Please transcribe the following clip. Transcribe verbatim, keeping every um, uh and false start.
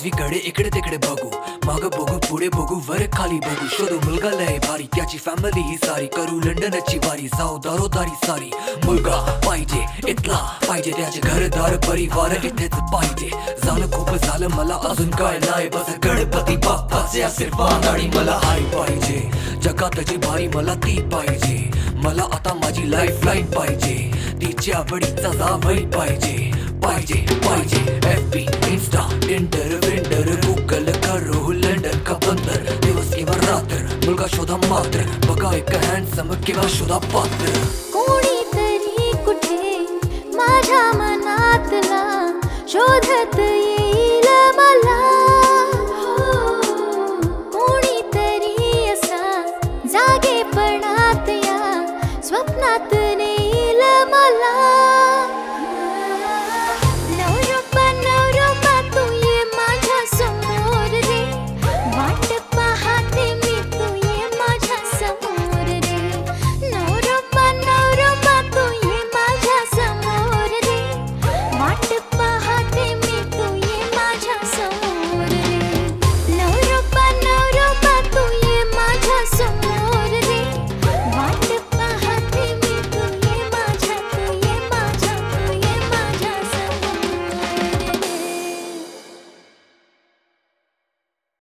उजवीकडे इकडे तिकडे बघू, माग बघू पुढे बघू वर खाली बघू, शोधू मुलगा लय भारी त्याची फॅमिली ही सारी, करू लंडनची वारी जाऊ दारोदारी सारी, मुलगा पाहिजे इथला पाहिजे त्याचे घरदार परिवार इथेच पाहिजे, झालं खूप झालं मला अजून काय नाही, बस गणपती बाप्पाचे आशीर्वाद आणि मला हाय पाहिजे, जगात जी भारी मला ती पाहिजे, मला आता माझी लाईफ लाईन पाहिजे, तिच्या आवडीचा जावई पाहिजे पाहिजे पाहिजे F B Insta Tinder winder Google करो लंडन का बंदर, दिवस किंवा रात्र मुलगा शोधा मात्र, बघा एक हँडसम किंवा शोधा पात्र, कोणीतरी कुठे माझ्या मनातला शोधत